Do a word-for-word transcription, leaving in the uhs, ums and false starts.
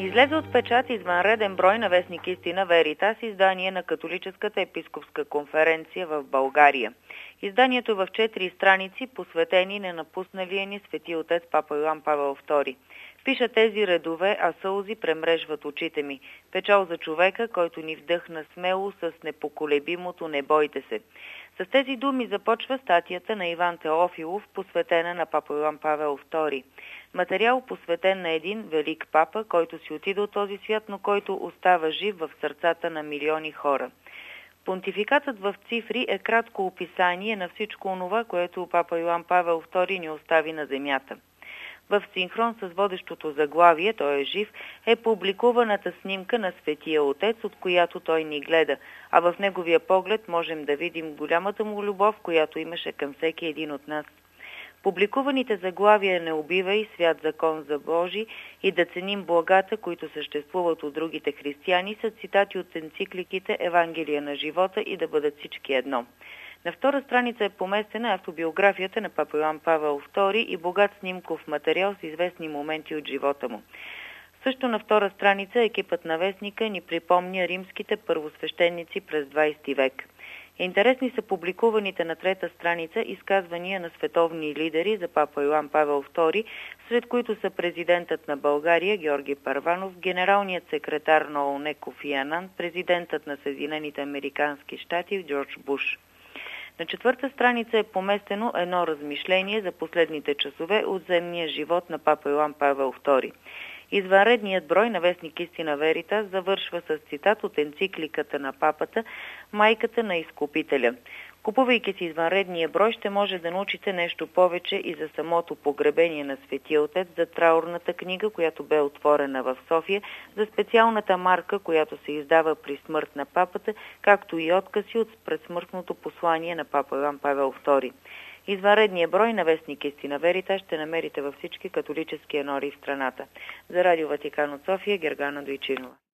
Излезе от печат извънреден брой на вестник Истина Веритас, издание на Католическата епископска конференция в България. Изданието е в четири страници, посветени на напусналия ни свети отец папа Йоан Павел втори. Пиша тези редове, а сълзи премрежват очите ми. Печал за човека, който ни вдъхна смело с непоколебимото "Не бойте се". С тези думи започва статията на Иван Теофилов, посветена на папа Йоан Павел втори. Материал, посветен на един велик папа, който си отиде от този свят, но който остава жив в сърцата на милиони хора. Понтификатът в цифри е кратко описание на всичко онова, което папа Йоан Павел втори ни остави на земята. В синхрон с водещото заглавие "Той е жив" е публикуваната снимка на Светия Отец, от която той ни гледа, а в неговия поглед можем да видим голямата му любов, която имаше към всеки един от нас. Публикуваните заглавия "Не убивай", "Свят закон за Божи" и "Да ценим благата, които съществуват от другите християни" са цитати от енцикликите "Евангелие на живота" и "Да бъдат всички едно". На втора страница е поместена автобиографията на папа Йоан Павел втори и богат снимков материал с известни моменти от живота му. Също на втора страница екипът на вестника ни припомня римските първосвещеници през двадесети век. Интересни са публикуваните на трета страница изказвания на световни лидери за папа Йоан Павел втори, сред които са президентът на България Георги Първанов, генералният секретар на ООН Кофи Анан, президентът на Съединените американски щати Джордж Буш. На четвърта страница е поместено едно размишление за последните часове от земния живот на папа Йоан Павел втори. Извънредният брой на вестник Истина Веритас завършва с цитат от енцикликата на папата "Майката на изкупителя". Купувайки си извънредния брой, ще може да научите нещо повече и за самото погребение на Светия Отец, за траурната книга, която бе отворена в София, за специалната марка, която се издава при смърт на папата, както и откази от предсмъртното послание на папа Йоан Павел втори. Извънредният брой на вестник Истина Веритас ще намерите във всички католически енори в страната. За Радио Ватикан от София, Гергана Дойчинова.